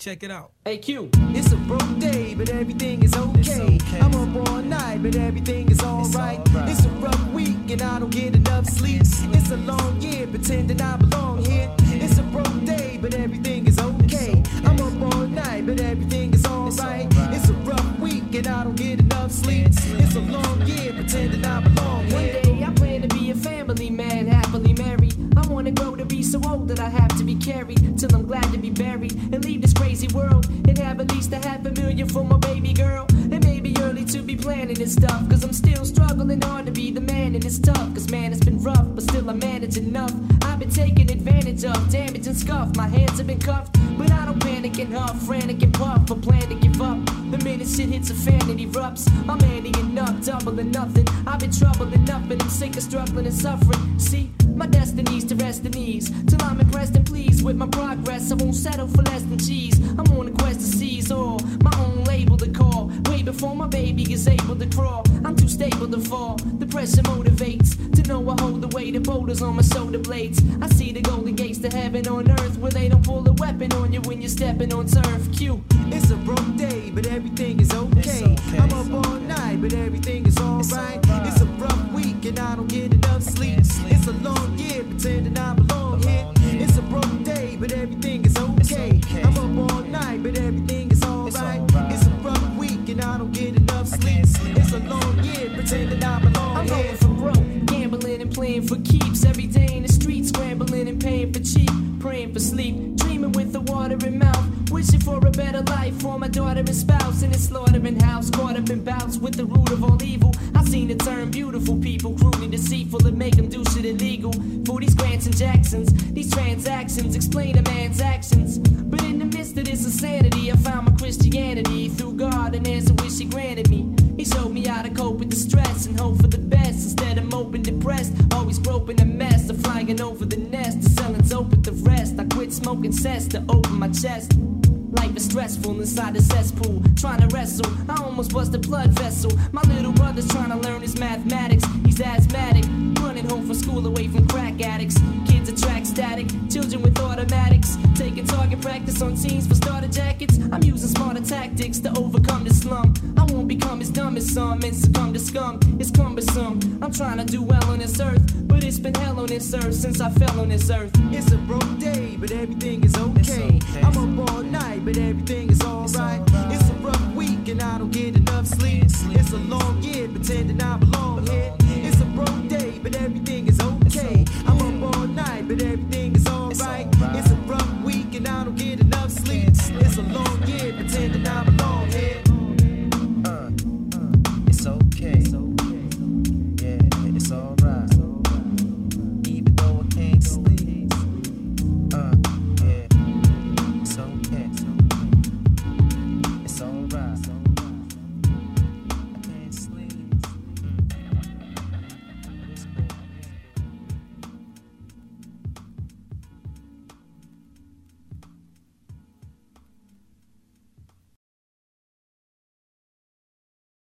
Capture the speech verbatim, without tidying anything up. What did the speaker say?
Check it out. Hey Q, it's a broke day, but everything is okay. okay. I'm up all night, but everything is alright. It's, right. It's a rough week, and I don't get enough sleep. It's a long year, pretending I belong here. It's a broke day, but everything is okay. okay. I'm up all night, but everything is alright. It's, right. It's a rough week, and I don't get enough sleep. It's a long year, pretending I belong here. One day I plan to be a family man, happily married. I wanna grow to be so old that I have to be carried till I'm glad to be buried and leave this crazy world and have at least a half a million for my baby girl. It may be early to be planning this stuff, cause I'm still struggling hard to be the man, and it's tough, cause man, it's been rough, but still I manage enough. I've been taken advantage of, damaged and scuffed, my hands have been cuffed, but I don't panic and huff, frantic and puff, or plan to give up. The minute shit hits a fan, it erupts. I'm manning enough, double or nothing. I've been troubled enough, and I'm sick of struggling and suffering. See, my destiny's to rest in ease, till I'm impressed and pleased with my progress. I won't settle for less than cheese. I'm on a quest to seize all, my own label to call. Way before my baby is able to crawl, I'm too stable to fall. The pressure motivates, to know I hold the weight of boulders on my shoulder blades. I see the golden gates to heaven on earth, where they don't pull a weapon on you when you're stepping on turf. Q, it's a broke day, but everything is okay. okay. I'm up all night, but everything is alright. It's, right. It's a rough week, and I don't get enough sleep. It's a long year, pretending I belong here. It's a broke day, but everything is okay. okay. I'm up all night, but everything is alright. It's, right. It's a rough week, and I don't get enough sleep. sleep. It's a long year, pretending I belong I'm here. I'm going for broke, gambling and playing for keeps. Every day in the streets, scrambling and paying for cheap. Praying for sleep, dreaming with a watering mouth, wishing for a better life for my daughter and spouse. In a slaughtering house, caught up in bouts with the root of all evil. I seen it turn beautiful people cruelly deceitful and make them do shit illegal. For these Grants and Jacksons, these transactions explain a man's actions. But in the midst of this insanity, I found my Christianity through God, and there's a wish He granted me. He showed me how to cope with the stress and hope for the best instead of moping depressed. Always groping a mess of flying over the nest to selling dope with the rest. I quit smoking cess to open my chest. Life is stressful inside the cesspool, trying to wrestle. I almost bust a blood vessel. My little brother's trying to learn his mathematics. He's asthmatic, running home from school away from crack addicts. Kids attract static, children with automatics. Taking target practice on teens for starter jackets. I'm using smarter tactics to overcome the slum. I won't become as dumb as some and succumb to scum. It's cumbersome. I'm trying to do well on this earth, but it's been hell on this earth since I fell on this earth. It's a broke day, but everything is okay. okay. I'm up all night, but everything is alright. It's, it's a rough week, and I don't get enough sleep. It's a long year, pretending